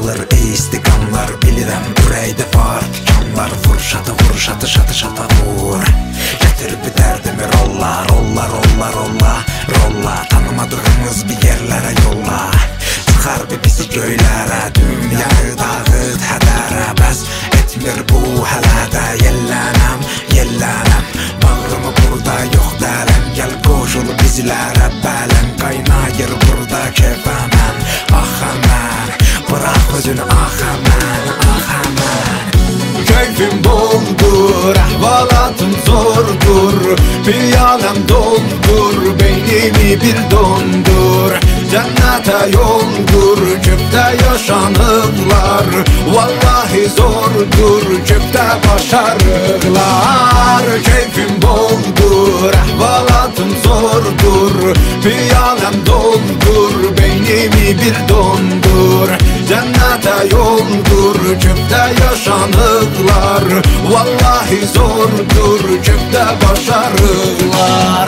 Çalır istiqamlar bilirəm ürəkdə var tikanlar. Vur şatı vur şatı şatı şata vur. Getir bir dərdimi rolla rolla rolla rolla rolla. Tanımadığımız bir yerlərə yolla. Çıxar bir bizi göylərə, dünyanı dağıt hədərə. Bəs etmir bu hələ də yellənəm yellənəm. Bağrımı burada yox dərəm. Gəl qoşul bizlərə bələm. Qaynayır burada kefəmən. Ah əmən, bırak özünü ah əmən, ah əmən. Keyfim boldur, əhvalatım zordur. Piyaləm doldur, beynimi bir dondur. Cənnətə yoldur, küpdə yaşanıqlar. Vallahi zordur, küpdə başarıqlar. Keyfim boldur, əhvalatım zordur. Piyaləm doldur, beynimi bir dondur. Cənnətə yoldur, küpdə yaşanıqlar. Vallahi zordur, küpdə başarıqlar.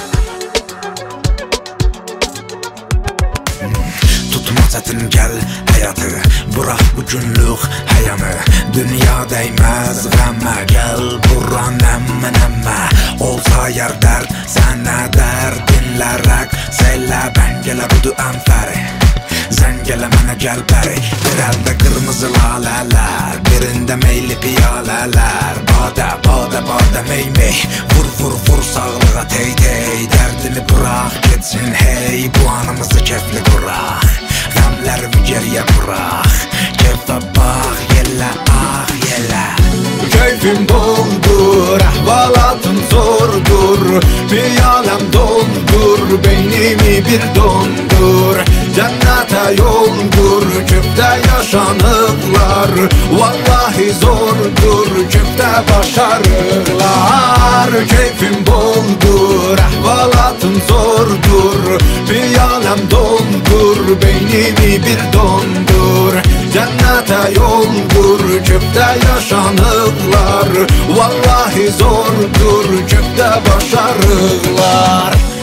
Tutma çətin gəl həyatı, bırak bu günlük həyanı. Dünya dəyməz qəmmə, gəl bura nəmmə nəmmə. Olsa yer dərd, sənə dərdinlərək. Səylə bəngələ budur ənfəri. Zəngələ mənə gəl bəri. Bir əldə qırmızı lalələr, birində meyli piyalələr. Badə, badə, badə, mey, mey. Vur, vur, vur sağlığa tey, tey. Dərdini bırak getsin hey. Bu anımızı kefli quraq, qəmlərimi geriyə bırak. Kefə bax, yelə, ah, yelə. Keyfim boldur, əhvalatım zordur. Piyaləm doldur, beynimi bir dondur. Cənnətə yoldur, küpdə yaşanıqlar. Vallahi zordur, küpdə başarıqlar. Keyfim boldur, əhvalatım zordur. Piyaləm doldur, beynimi bir dondur. Cənnətə yoldur, küpdə yaşanıqlar. Vallahi zordur, küpdə başarıqlar.